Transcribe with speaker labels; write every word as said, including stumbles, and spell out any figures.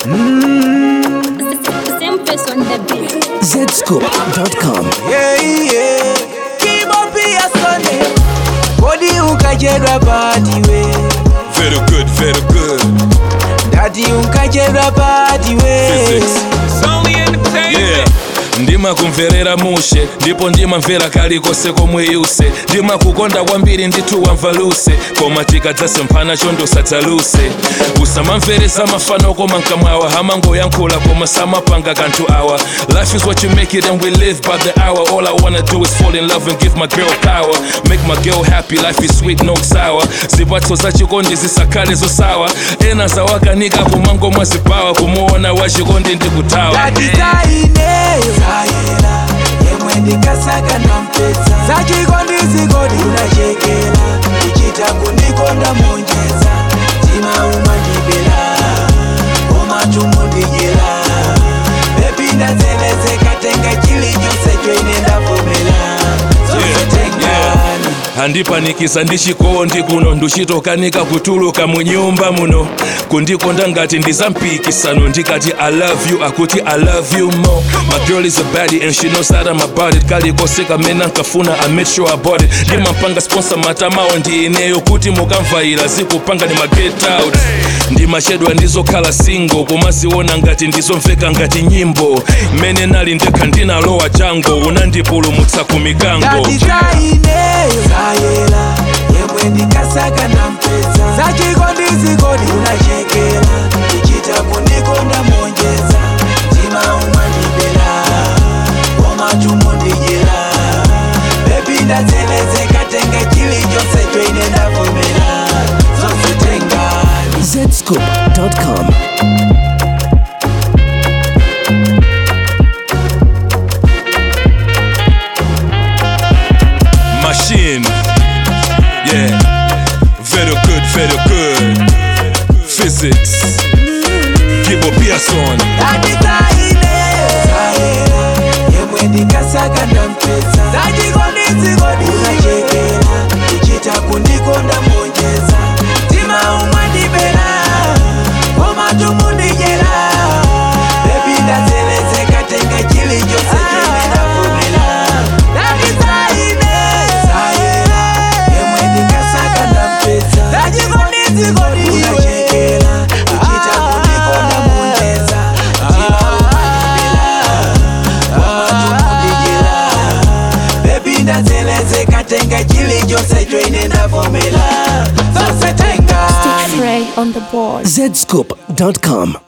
Speaker 1: Same face on the beat.
Speaker 2: Z Scoop dot com.
Speaker 3: Yeah, yeah. Keep up your Sunday. Body ukajerwa party we.
Speaker 4: Very good, very good.
Speaker 3: Daddy ukajerwa party we.
Speaker 4: Physics.
Speaker 5: Only entertainment.
Speaker 4: Yeah. Ndima kumverera mushe ndipo ndima mvera kalikose komweyuse ndima kukonda kwambiri nditu wamvaluse koma tikadzase mphana chondo satsaluse usamamveresa mafano koma nkamwawa hamangoyankhula koma samapanga kanthu awa. Life is what you make it and we live by the hour. All I wanna do is fall in love and give my girl power. Make my girl happy, life is sweet, no sour. Zipatso za chikondi zisakhale zosawa ena zawakanika kumango mwazipawa kumuona wachikondi ndikutawa.
Speaker 3: Sayela, yemwe ndikasaka nampesa zachikondi zikodi unachekela ichita kundikonda monjeza tima umandibela komachumu ndijela bebi ndazelezeka tenga chili chose choine ndavomela zosetengani
Speaker 4: handipanikiza ndichikondi kuno nduchitokanika kutuluka munyumba muno kundikonda ngati ndizampikisano ndikati I love you akuti I love you more. My girl is a baddie and she knows that I'm about it. Kalikose kamene nkafuna I made sure I bought it. Ndimampanga sponsor matamawo ndi ineyo kuti mukamvaira zikupanga ndi ma get out. Ndimachedwa ndizokhala single kumaziona ngati ndizomveka ngati nyimbo mene nali ndekha ndinalowa chango unandipulumutsa kumikango.
Speaker 3: Sayela, yemwe ndikasaka nampesa zachikondi zikodi unachekela ichita kundikonda monjeza tima umandibela komachumu ndijela bebi ndazelezeka tenga chili chose choine ndavomela zosetengani.
Speaker 2: Z Scoop dot com.
Speaker 4: Machine, yeah, very good, very good. Physics, Kibo Pearson.
Speaker 3: Sayela, yemwe ndikasaka nampesa zachikondi zikodi unachekela ichita kundikonda monjeza tima umandibela komachumu ndijela bebi ndazelezeka tenga chili chose choine ndavomela. Unachekela ichita kundikonda monjeza tima umandibela komachumu ndijela bebi ndazelezeka tenga chili chose choine ndavomela zosetengani.
Speaker 1: Stitch Ray on the board.
Speaker 2: Z Scoop dot com.